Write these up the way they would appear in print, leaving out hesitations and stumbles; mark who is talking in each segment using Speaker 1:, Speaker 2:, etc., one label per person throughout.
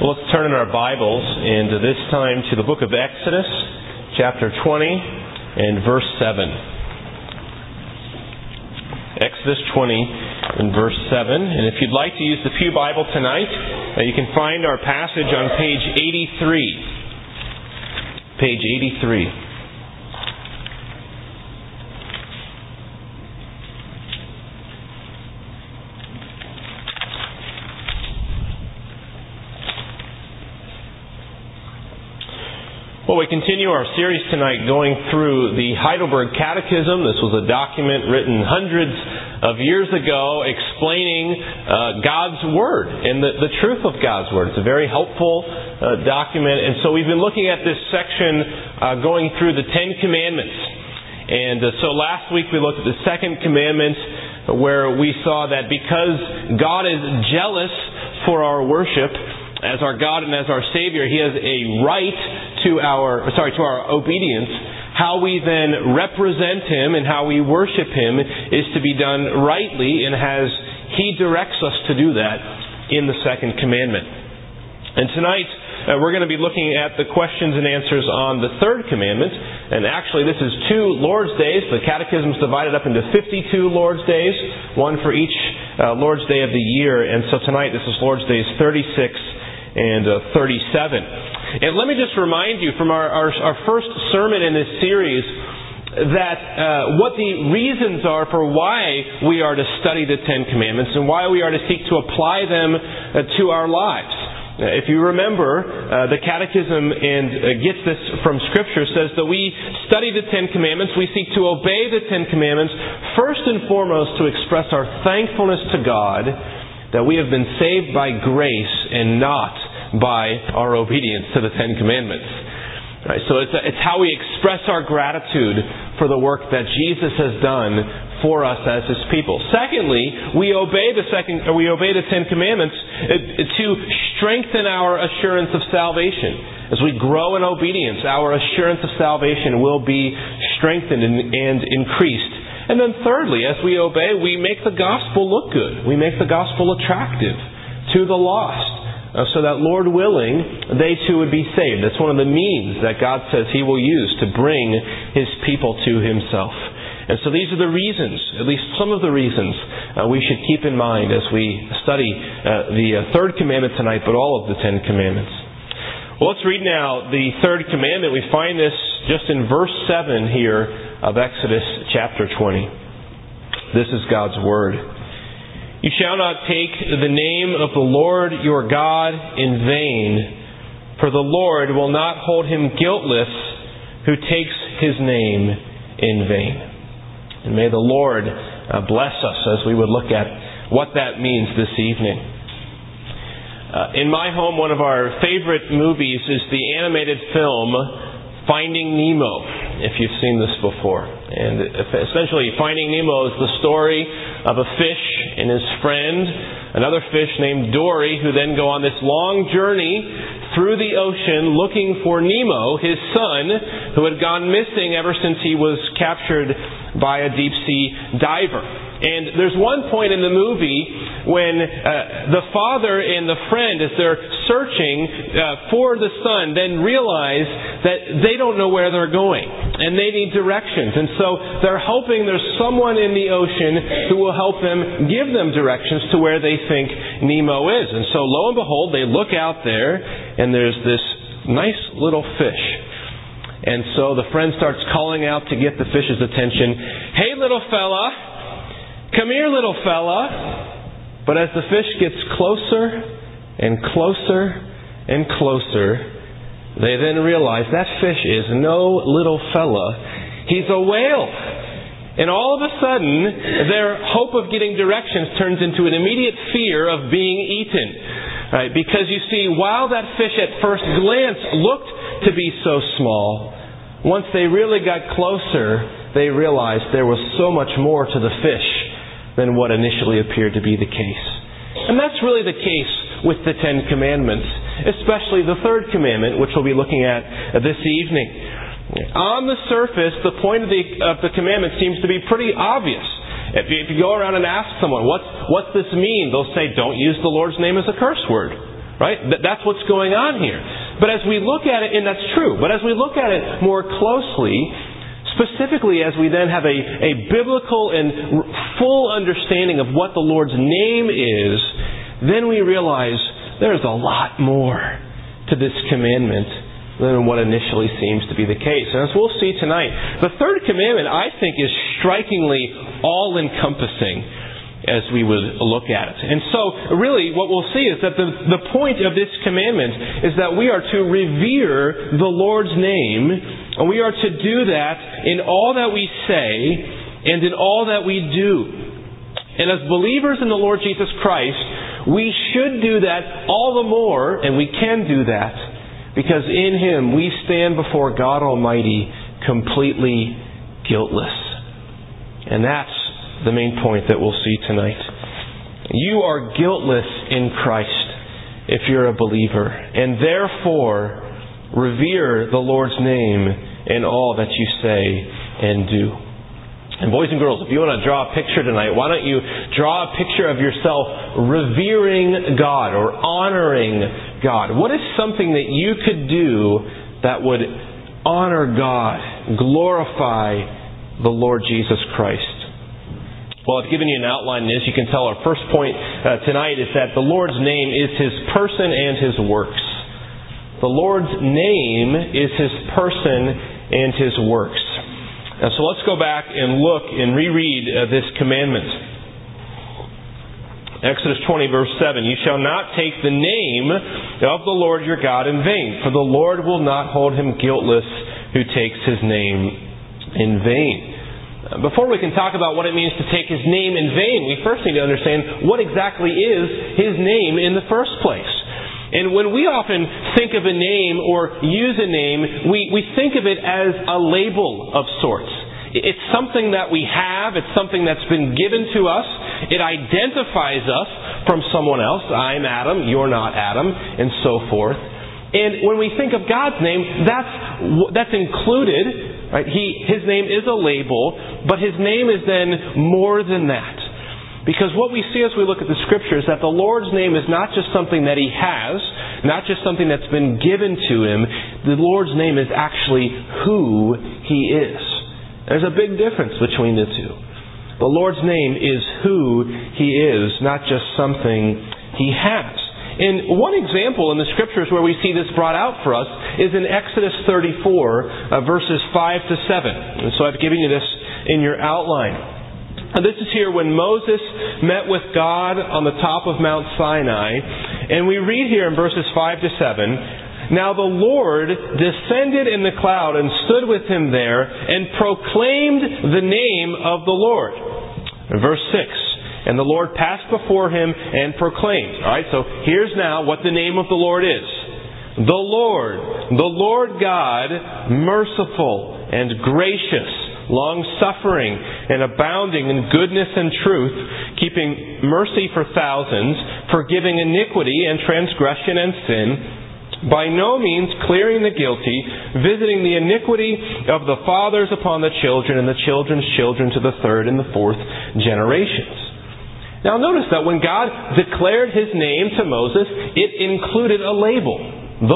Speaker 1: Well, let's turn in our Bibles, and this time to the book of Exodus, chapter 20, and verse 7. Exodus 20 and verse 7. And if you'd like to use the Pew Bible tonight, you can find our passage on page 83. Page 83. Well, we continue our series tonight going through the Heidelberg Catechism. This was a document written hundreds of years ago explaining God's Word and the truth of God's Word. It's a very helpful document. And so we've been looking at this section going through the Ten Commandments. And so last week we looked at the second commandment where we saw that because God is jealous for our worship, as our God and as our Savior, He has a right to our obedience. How we then represent Him and how we worship Him is to be done rightly, and He directs us to do that in the second commandment. And tonight we're going to be looking at the questions and answers on the third commandment. And actually this is 2 Lord's Days. The Catechism is divided up into 52 Lord's Days, one for each Lord's Day of the year. And so tonight this is Lord's Days 36 and 37. And let me just remind you from our first sermon in this series that what the reasons are for why we are to study the Ten Commandments and why we are to seek to apply them to our lives. If you remember, the Catechism and gets this from Scripture says that we study the Ten Commandments, we seek to obey the Ten Commandments first and foremost to express our thankfulness to God that we have been saved by grace and not by our obedience to the Ten Commandments. Right, so it's how we express our gratitude for the work that Jesus has done for us as His people. Secondly, we obey the Ten Commandments to strengthen our assurance of salvation. As we grow in obedience, our assurance of salvation will be strengthened and increased. And then thirdly, as we obey, we make the gospel look good. We make the gospel attractive to the lost. So that, Lord willing, they too would be saved. That's one of the means that God says He will use to bring His people to Himself. And so these are the reasons, at least some of the reasons, we should keep in mind as we study the third commandment tonight, but all of the Ten Commandments. Well, let's read now the third commandment. We find this just in verse 7 here of Exodus chapter 20. This is God's Word. You shall not take the name of the Lord your God in vain, for the Lord will not hold him guiltless who takes His name in vain. And may the Lord bless us as we would look at what that means this evening. In my home, one of our favorite movies is the animated film Finding Nemo, if you've seen this before. And essentially, Finding Nemo is the story of a fish and his friend, another fish named Dory, who then go on this long journey through the ocean looking for Nemo, his son, who had gone missing ever since he was captured by a deep-sea diver. And there's one point in the movie when the father and the friend, as they're searching for the son, then realize that they don't know where they're going and they need directions. And so they're hoping there's someone in the ocean who will help them, give them directions to where they think Nemo is. And so lo and behold, they look out there and there's this nice little fish. And so the friend starts calling out to get the fish's attention. Hey, little fella! Come here, little fella. But as the fish gets closer and closer and closer, they then realize that fish is no little fella. He's a whale. And all of a sudden, their hope of getting directions turns into an immediate fear of being eaten. Right? Because you see, while that fish at first glance looked to be so small, once they really got closer, they realized there was so much more to the fish than what initially appeared to be the case. And that's really the case with the Ten Commandments, especially the third commandment, which we'll be looking at this evening. On the surface, the point of the commandment seems to be pretty obvious. If you go around and ask someone, what's this mean? They'll say, don't use the Lord's name as a curse word. Right? That's what's going on here. But as we look at it, and that's true, but as we look at it more closely, specifically as we then have a biblical and full understanding of what the Lord's name is, then we realize there's a lot more to this commandment than what initially seems to be the case. And as we'll see tonight, the third commandment, I think, is strikingly all-encompassing as we would look at it. And so, really, what we'll see is that the point of this commandment is that we are to revere the Lord's name, and we are to do that in all that we say and in all that we do. And as believers in the Lord Jesus Christ, we should do that all the more, and we can do that, because in Him we stand before God Almighty completely guiltless. And that's the main point that we'll see tonight. You are guiltless in Christ if you're a believer, and therefore revere the Lord's name in all that you say and do. And boys and girls, if you want to draw a picture tonight, why don't you draw a picture of yourself revering God or honoring God? What is something that you could do that would honor God, glorify the Lord Jesus Christ? Well, I've given you an outline in this. You can tell our first point tonight is that the Lord's name is His person and His works. The Lord's name is His person and His works. So let's go back and look and reread this commandment. Exodus 20, verse 7. You shall not take the name of the Lord your God in vain, for the Lord will not hold him guiltless who takes His name in vain. Before we can talk about what it means to take His name in vain, we first need to understand what exactly is His name in the first place. And when we often think of a name or use a name, we think of it as a label of sorts. It's something that we have. It's something that's been given to us. It identifies us from someone else. I'm Adam, you're not Adam, and so forth. And when we think of God's name, that's included. Right? His name is a label, but His name is then more than that. Because what we see as we look at the Scripture is that the Lord's name is not just something that He has, not just something that's been given to Him. The Lord's name is actually who He is. There's a big difference between the two. The Lord's name is who He is, not just something He has. And one example in the Scriptures where we see this brought out for us is in Exodus 34, verses 5 to 7. And so I've given you this in your outline. And this is here when Moses met with God on the top of Mount Sinai. And we read here in verses 5 to 7, Now the Lord descended in the cloud and stood with him there and proclaimed the name of the Lord. Verse 6. And the Lord passed before him and proclaimed. Alright, so here's now what the name of the Lord is. The Lord God, merciful and gracious, long-suffering and abounding in goodness and truth, keeping mercy for thousands, forgiving iniquity and transgression and sin, by no means clearing the guilty, visiting the iniquity of the fathers upon the children and the children's children to the third and the fourth generations. Now notice that when God declared His name to Moses, it included a label. The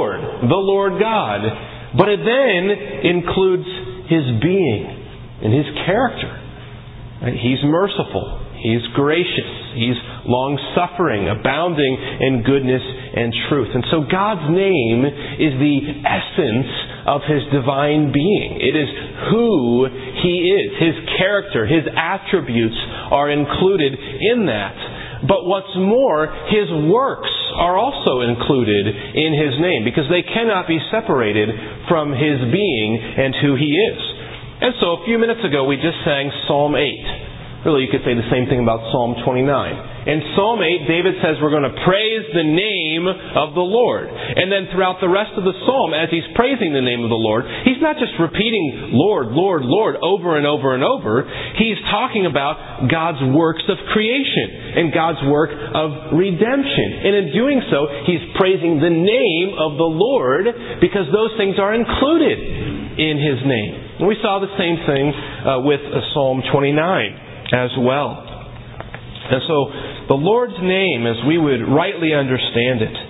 Speaker 1: Lord God. But it then includes His being and His character. He's merciful. He's gracious. He's long-suffering, abounding in goodness and truth. And so God's name is the essence of His divine being. It is who He is. His character, His attributes are included in that. But what's more, His works are also included in His name because they cannot be separated from His being and who He is. And so a few minutes ago we just sang Psalm 8. Really, you could say the same thing about Psalm 29. In Psalm 8, David says we're going to praise the name of the Lord. And then throughout the rest of the psalm, as he's praising the name of the Lord, he's not just repeating Lord, Lord, Lord over and over and over. He's talking about God's works of creation and God's work of redemption. And in doing so, he's praising the name of the Lord because those things are included in His name. And we saw the same thing with Psalm 29. As well. And so the Lord's name, as we would rightly understand it,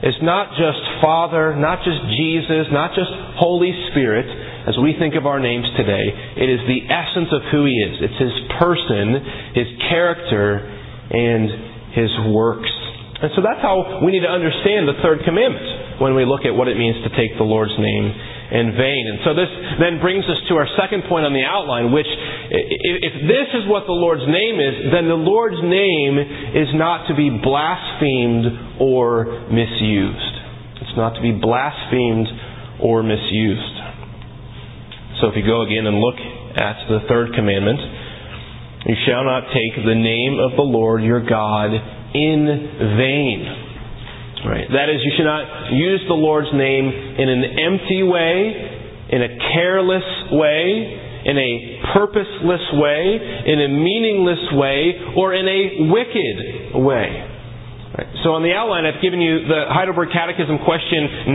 Speaker 1: is not just Father, not just Jesus, not just Holy Spirit, as we think of our names today. It is the essence of who He is. It's His person, His character, and His works. And so that's how we need to understand the third commandment when we look at what it means to take the Lord's name in vain. And so this then brings us to our second point on the outline, which, if this is what the Lord's name is, then the Lord's name is not to be blasphemed or misused. It's not to be blasphemed or misused. So if you go again and look at the third commandment, you shall not take the name of the Lord your God in vain. Right. That is, you should not use the Lord's name in an empty way, in a careless way, in a purposeless way, in a meaningless way, or in a wicked way. Right. So on the outline, I've given you the Heidelberg Catechism question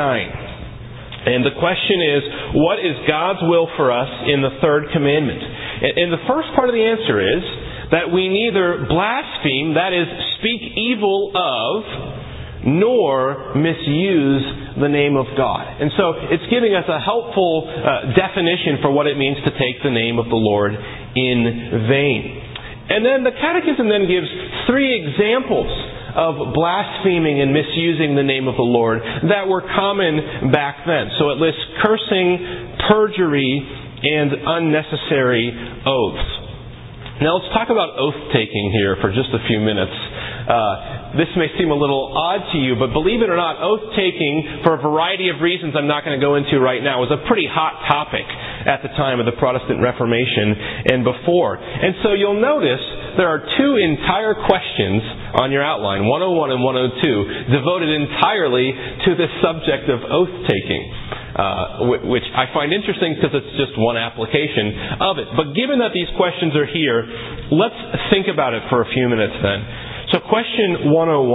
Speaker 1: 99. And the question is, what is God's will for us in the third commandment? And the first part of the answer is that we neither blaspheme, that is, speak evil of, nor misuse the name of God. And so it's giving us a helpful definition for what it means to take the name of the Lord in vain. And then the Catechism then gives 3 examples of blaspheming and misusing the name of the Lord that were common back then. So it lists cursing, perjury, and unnecessary oaths. Now let's talk about oath-taking here for just a few minutes. This may seem a little odd to you, but believe it or not, oath-taking, for a variety of reasons I'm not going to go into right now, was a pretty hot topic at the time of the Protestant Reformation and before. And so you'll notice there are 2 entire questions on your outline, 101 and 102, devoted entirely to this subject of oath-taking. Which I find interesting because it's just one application of it. But given that these questions are here, let's think about it for a few minutes then. So question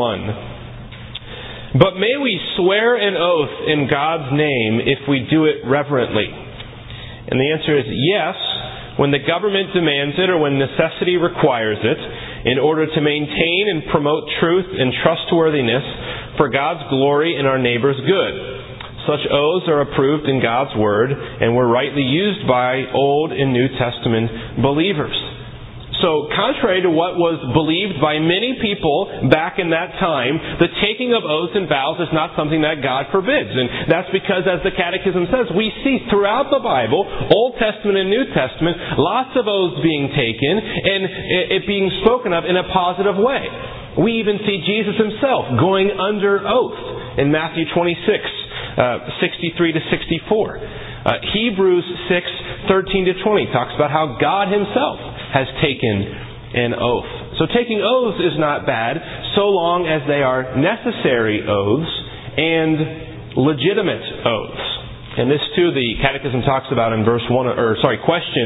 Speaker 1: 101. But may we swear an oath in God's name if we do it reverently? And the answer is yes, when the government demands it or when necessity requires it, in order to maintain and promote truth and trustworthiness for God's glory and our neighbor's good. Such oaths are approved in God's Word and were rightly used by Old and New Testament believers. So, contrary to what was believed by many people back in that time, the taking of oaths and vows is not something that God forbids. And that's because, as the Catechism says, we see throughout the Bible, Old Testament and New Testament, lots of oaths being taken and it being spoken of in a positive way. We even see Jesus Himself going under oath in Matthew 26. 63 to 64. Hebrews 6:13-20 talks about how God Himself has taken an oath. So taking oaths is not bad so long as they are necessary oaths and legitimate oaths. And this too the Catechism talks about in question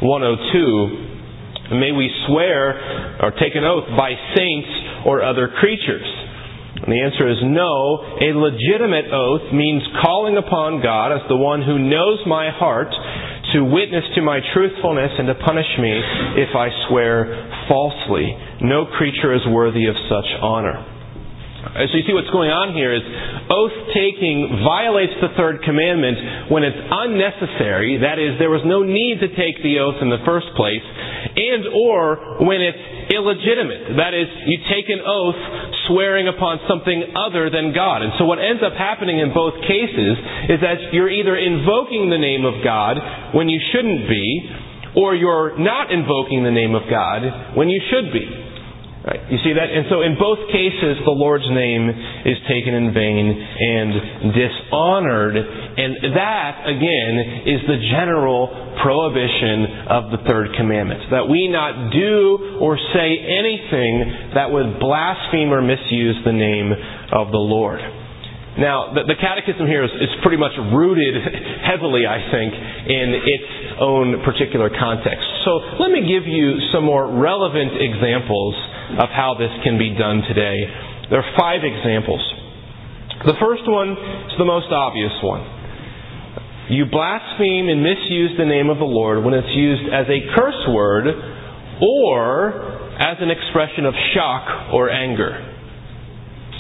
Speaker 1: 102. May we swear or take an oath by saints or other creatures? And the answer is no. A legitimate oath means calling upon God as the one who knows my heart to witness to my truthfulness and to punish me if I swear falsely. No creature is worthy of such honor. So you see what's going on here is oath-taking violates the third commandment when it's unnecessary, that is, there was no need to take the oath in the first place, and or when it's illegitimate, that is, you take an oath swearing upon something other than God. And so what ends up happening in both cases is that you're either invoking the name of God when you shouldn't be, or you're not invoking the name of God when you should be. Right. You see that? And so in both cases, the Lord's name is taken in vain and dishonored. And that, again, is the general prohibition of the third commandment. That we not do or say anything that would blaspheme or misuse the name of the Lord. Now, the Catechism here is pretty much rooted heavily, I think, in its own particular context. So let me give you some more relevant examples of how this can be done today. There are 5 examples. The first one is the most obvious one. You blaspheme and misuse the name of the Lord when it's used as a curse word or as an expression of shock or anger.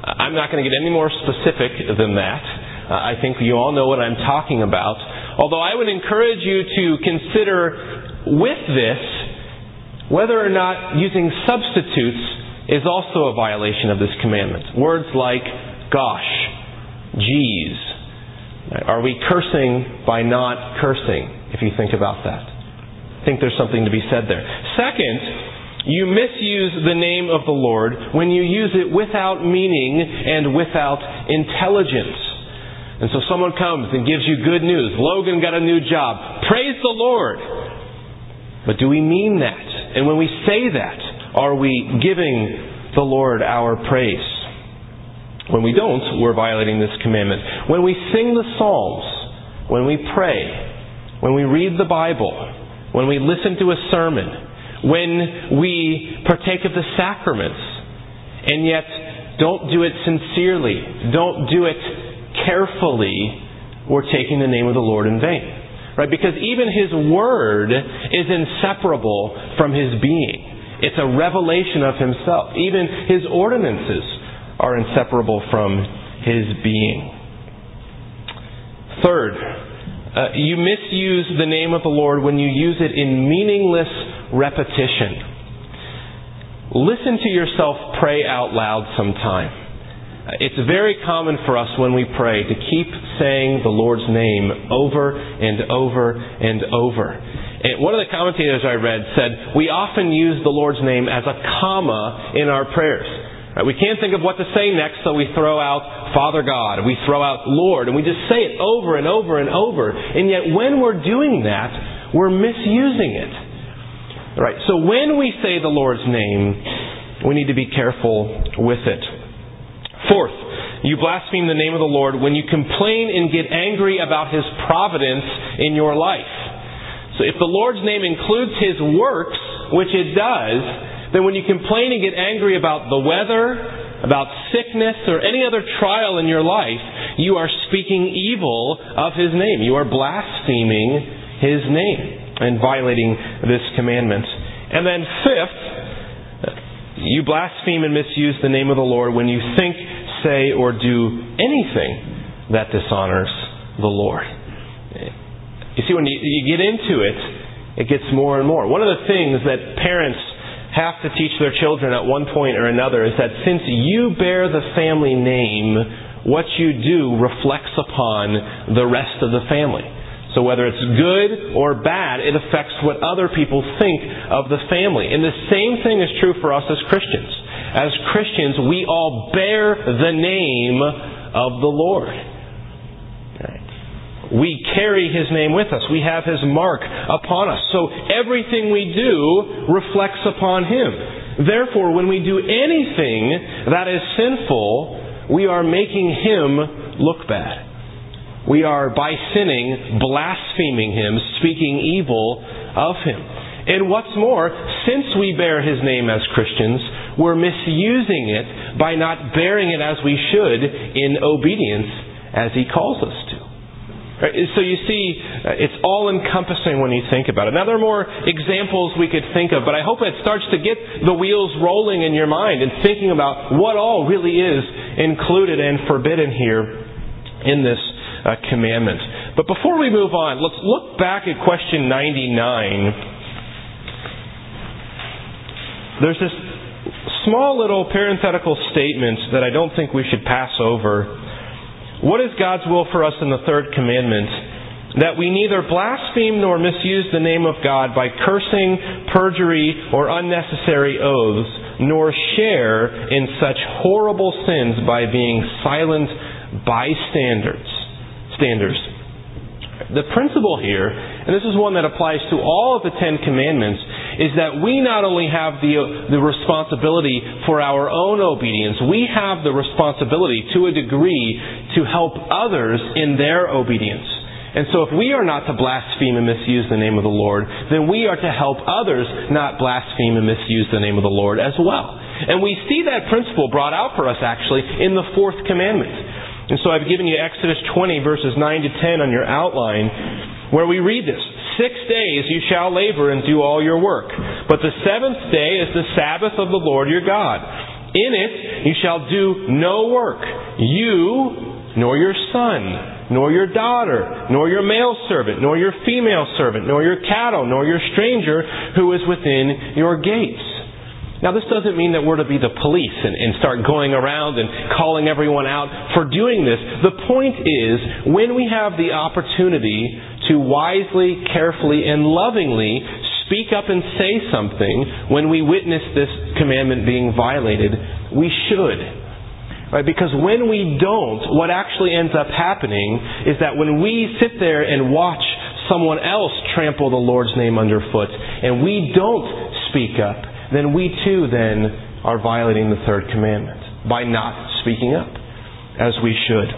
Speaker 1: I'm not going to get any more specific than that. I think you all know what I'm talking about. Although I would encourage you to consider with this whether or not using substitutes is also a violation of this commandment. Words like gosh, geez. Are we cursing by not cursing, if you think about that? I think there's something to be said there. Second, you misuse the name of the Lord when you use it without meaning and without intelligence. And so someone comes and gives you good news. Logan got a new job. Praise the Lord. But do we mean that? And when we say that, are we giving the Lord our praise? When we don't, we're violating this commandment. When we sing the Psalms, when we pray, when we read the Bible, when we listen to a sermon, when we partake of the sacraments, and yet don't do it sincerely, don't do it carefully, we're taking the name of the Lord in vain. Right? Because even His Word is inseparable from His being. It's a revelation of Himself. Even His ordinances are inseparable from His being. Third, you misuse the name of the Lord when you use it in meaningless repetition. Listen to yourself pray out loud sometime. It's very common for us when we pray to keep saying the Lord's name over and over and over. And one of the commentators I read said, we often use the Lord's name as a comma in our prayers. We can't think of what to say next, so we throw out Father God, we throw out Lord, and we just say it over and over and over. And yet when we're doing that, we're misusing it. Right? So when we say the Lord's name, we need to be careful with it. Fourth, you blaspheme the name of the Lord when you complain and get angry about His providence in your life. So if the Lord's name includes His works, which it does, then when you complain and get angry about the weather, about sickness, or any other trial in your life, you are speaking evil of His name. You are blaspheming His name and violating this commandment. And then fifth, you blaspheme and misuse the name of the Lord when you think, say, or do anything that dishonors the Lord. You see, when you get into it, it gets more and more. One of the things that parents have to teach their children at one point or another is that since you bear the family name, what you do reflects upon the rest of the family. So whether it's good or bad, it affects what other people think of the family. And the same thing is true for us as Christians. As Christians, we all bear the name of the Lord. We carry His name with us. We have His mark upon us. So everything we do reflects upon Him. Therefore, when we do anything that is sinful, we are making Him look bad. We are, by sinning, blaspheming Him, speaking evil of Him. And what's more, since we bear His name as Christians, we're misusing it by not bearing it as we should in obedience as He calls us to. So you see, it's all-encompassing when you think about it. Now, there are more examples we could think of, but I hope it starts to get the wheels rolling in your mind and thinking about what all really is included and forbidden here in this commandment. But before we move on, let's look back at question 99. There's this small little parenthetical statement that I don't think we should pass over. What is God's will for us in the third commandment? That we neither blaspheme nor misuse the name of God by cursing, perjury, or unnecessary oaths, nor share in such horrible sins by being silent bystanders. The principle here, and this is one that applies to all of the Ten Commandments, is that we not only have the responsibility for our own obedience, we have the responsibility to a degree to help others in their obedience. And so if we are not to blaspheme and misuse the name of the Lord, then we are to help others not blaspheme and misuse the name of the Lord as well. And we see that principle brought out for us actually in the fourth commandment. And so I've given you Exodus 20 verses 9 to 10 on your outline where we read this. 6 days you shall labor and do all your work. But the seventh day is the Sabbath of the Lord your God. In it you shall do no work, you, nor your son, nor your daughter, nor your male servant, nor your female servant, nor your cattle, nor your stranger who is within your gates. Now, this doesn't mean that we're to be the police and start going around and calling everyone out for doing this. The point is, when we have the opportunity to wisely, carefully, and lovingly speak up and say something when we witness this commandment being violated, we should. Right? Because when we don't, what actually ends up happening is that when we sit there and watch someone else trample the Lord's name underfoot and we don't speak up, then we too then are violating the third commandment by not speaking up as we should.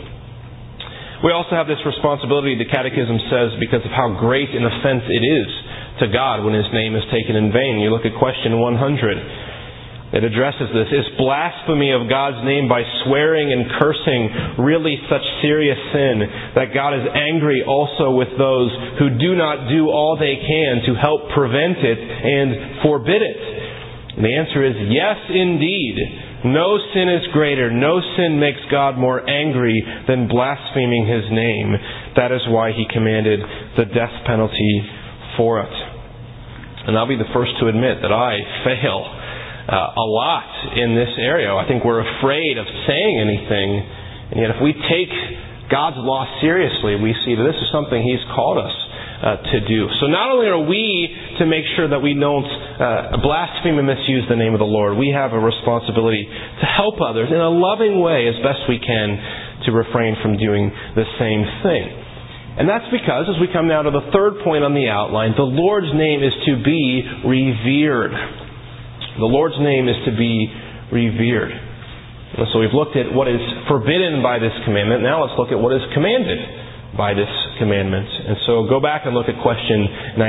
Speaker 1: We also have this responsibility, the Catechism says, because of how great an offense it is to God when His name is taken in vain. You look at question 100. It addresses this. Is blasphemy of God's name by swearing and cursing really such serious sin that God is angry also with those who do not do all they can to help prevent it and forbid it? And the answer is yes, indeed. No sin is greater. No sin makes God more angry than blaspheming His name. That is why He commanded the death penalty for it. And I'll be the first to admit that I fail a lot in this area. I think we're afraid of saying anything. And yet if we take God's law seriously, we see that this is something He's called us to do. So not only are we to make sure that we don't blaspheme and misuse the name of the Lord, we have a responsibility to help others in a loving way as best we can to refrain from doing the same thing. And that's because, as we come now to the third point on the outline, the Lord's name is to be revered. The Lord's name is to be revered. And so we've looked at what is forbidden by this commandment. Now let's look at what is commanded by this commandment. And so go back and look at question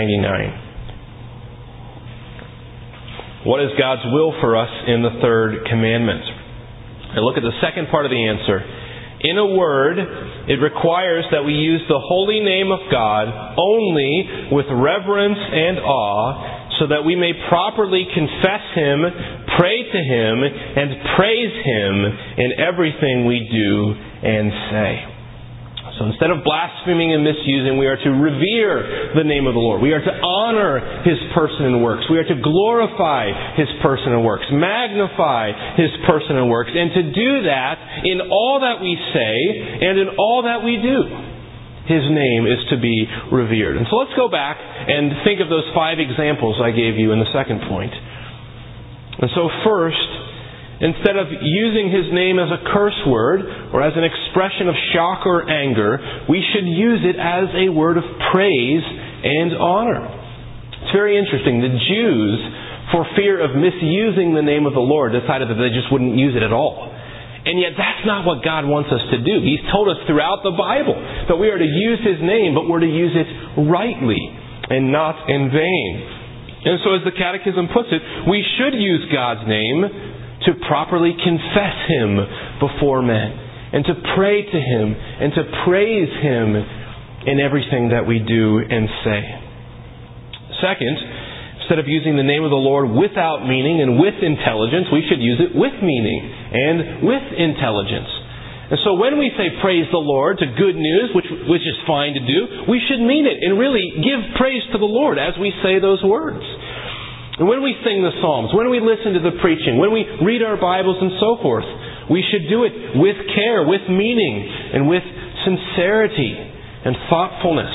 Speaker 1: 99. What is God's will for us in the third commandment? And look at the second part of the answer. In a word, it requires that we use the holy name of God only with reverence and awe, so that we may properly confess Him, pray to Him, and praise Him in everything we do and say. So instead of blaspheming and misusing, we are to revere the name of the Lord. We are to honor His person and works. We are to glorify His person and works, magnify His person and works, and to do that in all that we say and in all that we do. His name is to be revered. And so let's go back and think of those 5 examples I gave you in the second point. And so first, instead of using His name as a curse word or as an expression of shock or anger, we should use it as a word of praise and honor. It's very interesting. The Jews, for fear of misusing the name of the Lord, decided that they just wouldn't use it at all. And yet that's not what God wants us to do. He's told us throughout the Bible that we are to use His name, but we're to use it rightly and not in vain. And so as the Catechism puts it, we should use God's name to properly confess Him before men, and to pray to Him, and to praise Him in everything that we do and say. Second, instead of using the name of the Lord without meaning and with intelligence, we should use it with meaning and with intelligence. And so when we say praise the Lord to good news, which is fine to do, we should mean it and really give praise to the Lord as we say those words. And when we sing the Psalms, when we listen to the preaching, when we read our Bibles and so forth, we should do it with care, with meaning, and with sincerity and thoughtfulness.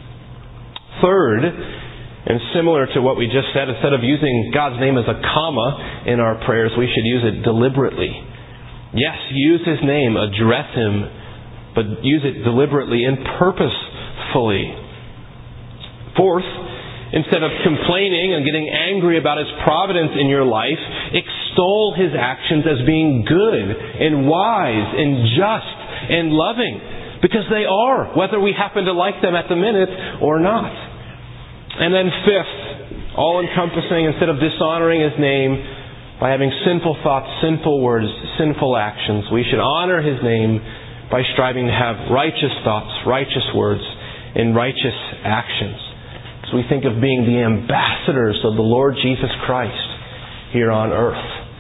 Speaker 1: Third, and similar to what we just said, instead of using God's name as a comma in our prayers, we should use it deliberately. Yes, use His name, address Him, but use it deliberately and purposefully. Fourth, instead of complaining and getting angry about His providence in your life, extol His actions as being good and wise and just and loving, because they are, whether we happen to like them at the minute or not. And then fifth, all-encompassing, instead of dishonoring His name by having sinful thoughts, sinful words, sinful actions, we should honor His name by striving to have righteous thoughts, righteous words, and righteous actions. So we think of being the ambassadors of the Lord Jesus Christ here on earth.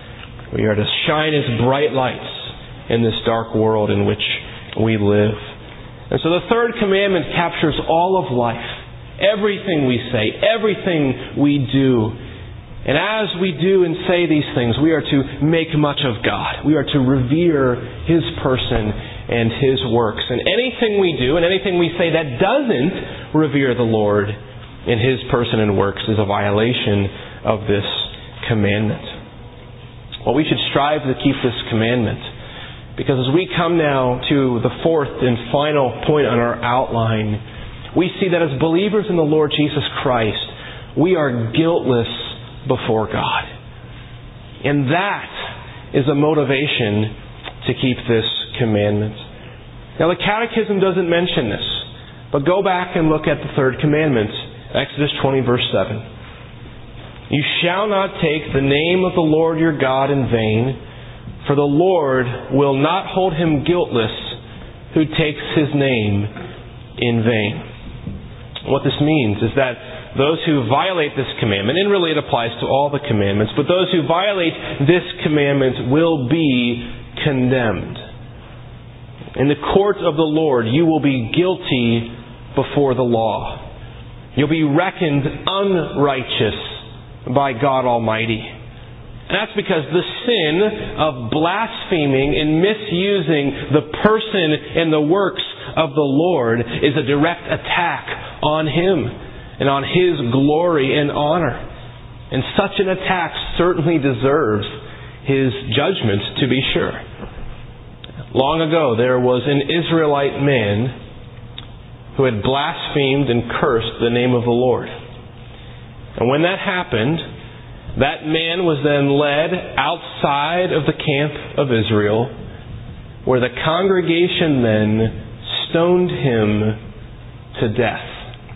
Speaker 1: We are to shine as bright lights in this dark world in which we live. And so the third commandment captures all of life. Everything we say, everything we do. And as we do and say these things, we are to make much of God. We are to revere His person and His works. And anything we do and anything we say that doesn't revere the Lord in His person and works is a violation of this commandment. Well, we should strive to keep this commandment, because as we come now to the fourth and final point on our outline, we see that as believers in the Lord Jesus Christ, we are guiltless before God. And that is a motivation to keep this commandment. Now, the Catechism doesn't mention this, but go back and look at the third commandment, Exodus 20, verse 7. You shall not take the name of the Lord your God in vain, for the Lord will not hold him guiltless who takes His name in vain. What this means is that those who violate this commandment, and really it applies to all the commandments, but those who violate this commandment will be condemned. In the court of the Lord, you will be guilty before the law. You'll be reckoned unrighteous by God Almighty. And that's because the sin of blaspheming and misusing the person and the works of the Lord is a direct attack on Him and on His glory and honor. And such an attack certainly deserves His judgment, to be sure. Long ago, there was an Israelite man who had blasphemed and cursed the name of the Lord. And when that happened, that man was then led outside of the camp of Israel, where the congregation then stoned him to death.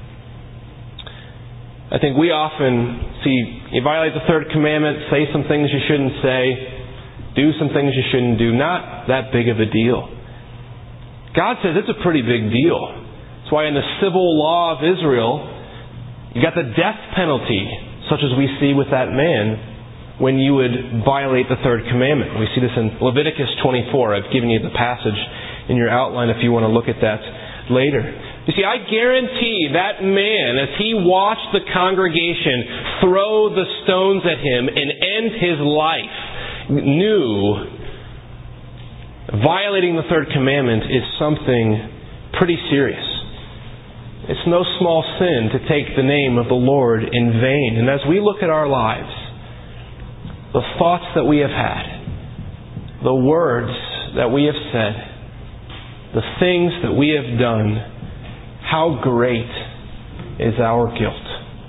Speaker 1: I think we often see you violate the third commandment, say some things you shouldn't say, do some things you shouldn't do. Not that big of a deal. God says it's a pretty big deal. That's why in the civil law of Israel, you got the death penalty, such as we see with that man when you would violate the third commandment. We see this in Leviticus 24. I've given you the passage in your outline if you want to look at that later. You see, I guarantee that man, as he watched the congregation throw the stones at him and end his life, knew violating the third commandment is something pretty serious. It's no small sin to take the name of the Lord in vain. And as we look at our lives, the thoughts that we have had, the words that we have said, the things that we have done, how great is our guilt.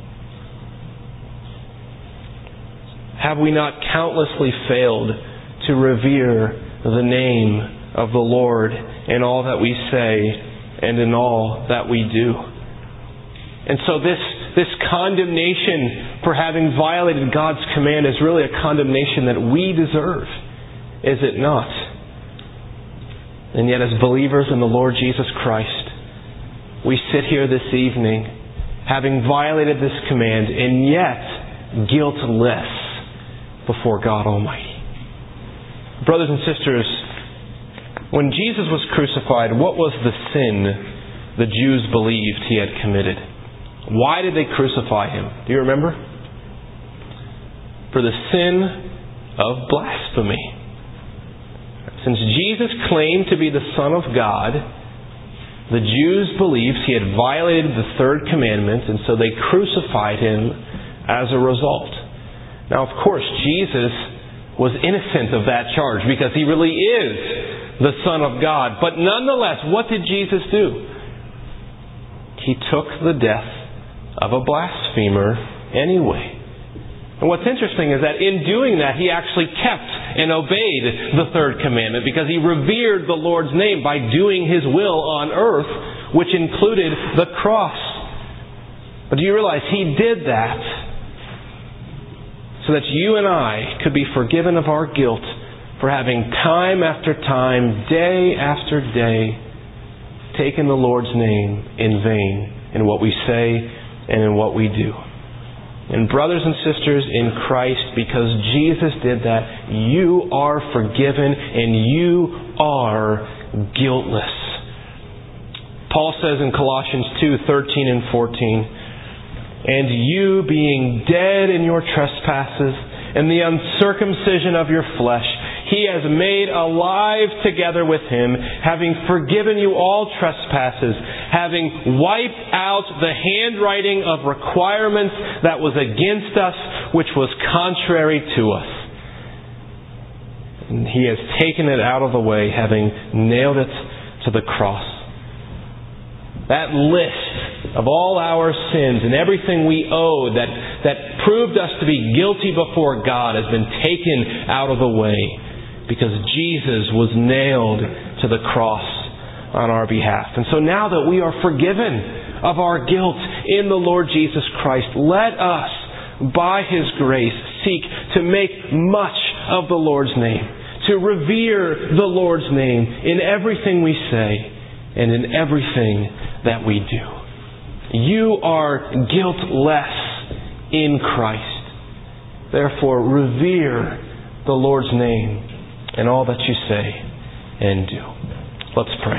Speaker 1: Have we not countlessly failed to revere the name of the Lord in all that we say and in all that we do? And so this condemnation for having violated God's command is really a condemnation that we deserve, is it not? And yet, as believers in the Lord Jesus Christ, we sit here this evening having violated this command and yet guiltless before God Almighty. Brothers and sisters, when Jesus was crucified, what was the sin the Jews believed He had committed? Why did they crucify Him? Do you remember? For the sin of blasphemy. Since Jesus claimed to be the Son of God, the Jews believed He had violated the third commandment, and so they crucified Him as a result. Now, of course, Jesus was innocent of that charge because He really is the Son of God. But nonetheless, what did Jesus do? He took the death of a blasphemer anyway. And what's interesting is that in doing that, He actually kept and obeyed the third commandment because He revered the Lord's name by doing His will on earth, which included the cross. But do you realize He did that so that you and I could be forgiven of our guilt for having time after time, day after day, taken the Lord's name in vain in what we say and in what we do. And brothers and sisters in Christ, because Jesus did that, you are forgiven and you are guiltless. Paul says in Colossians 2:13 and 14, "And you, being dead in your trespasses and the uncircumcision of your flesh, He has made alive together with Him, having forgiven you all trespasses, having wiped out the handwriting of requirements that was against us, which was contrary to us. And He has taken it out of the way, having nailed it to the cross." That list of all our sins and everything we owed that proved us to be guilty before God has been taken out of the way, because Jesus was nailed to the cross on our behalf. And so now that we are forgiven of our guilt in the Lord Jesus Christ, let us, by His grace, seek to make much of the Lord's name, to revere the Lord's name in everything we say and in everything that we do. You are guiltless in Christ. Therefore, revere the Lord's name in all that you say and do. Let's pray.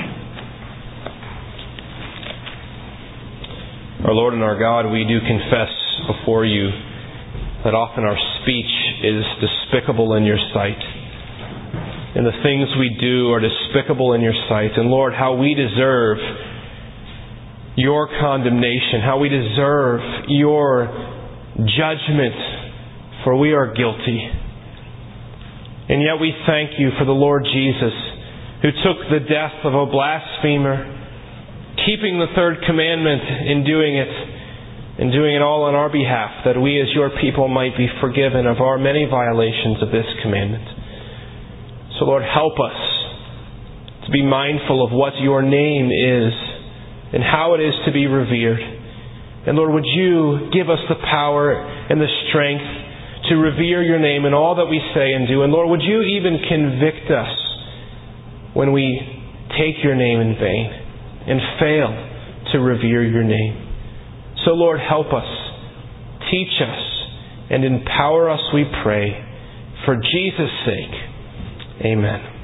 Speaker 1: Our Lord and our God, we do confess before you that often our speech is despicable in your sight. And the things we do are despicable in your sight. And Lord, how we deserve your condemnation, how we deserve your judgment, for we are guilty. And yet we thank you for the Lord Jesus, who took the death of a blasphemer, keeping the third commandment in doing it, and doing it all on our behalf, that we as your people might be forgiven of our many violations of this commandment. So Lord, help us to be mindful of what your name is and how it is to be revered. And Lord, would you give us the power and the strength to revere your name in all that we say and do. And Lord, would you even convict us when we take your name in vain and fail to revere your name. So Lord, help us, teach us, and empower us, we pray. For Jesus' sake, amen.